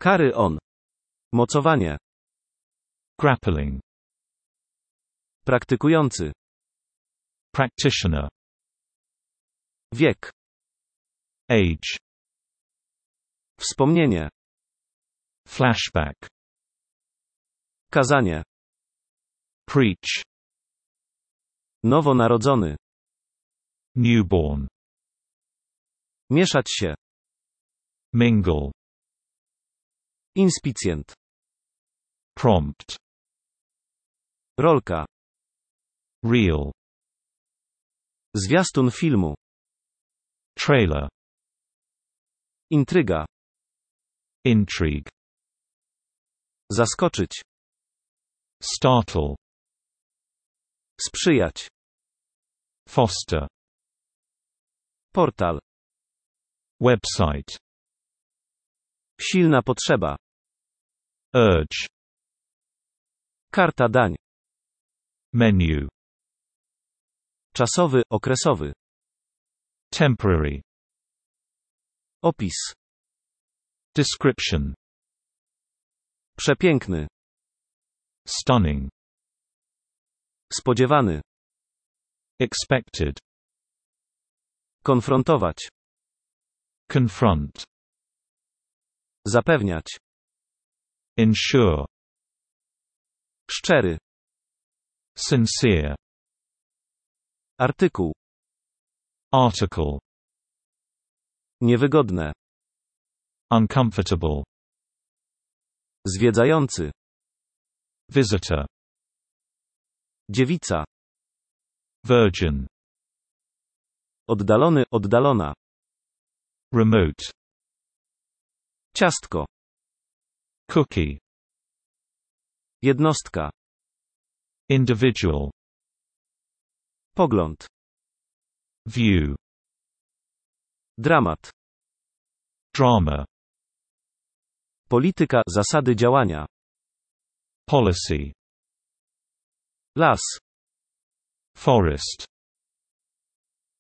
Carry on. Mocowanie. Grappling. Praktykujący. Practitioner. Wiek. Age. Wspomnienie. Flashback. Kazanie. Preach. Nowonarodzony. Newborn. Mieszać się. Mingle. Inspicjent. Prompt. Rolka. Reel. Zwiastun filmu. Trailer. Intryga. Intrigue. Zaskoczyć. Startle. Sprzyjać. Foster. Portal. Website. Silna potrzeba. Urge. Karta dań. Menu. Czasowy, okresowy. Temporary. Opis. Description. Przepiękny. Stunning. Spodziewany. Expected. Konfrontować. Confront. Zapewniać. Ensure. Szczery. Sincere. Artykuł. Article. Niewygodne. Uncomfortable. Zwiedzający. Visitor. Dziewica. Virgin. Oddalony, oddalona. Remote. Ciastko. Cookie. Jednostka. Individual. Pogląd. View. Dramat. Drama. Polityka, zasady działania. Policy. Las. Forest.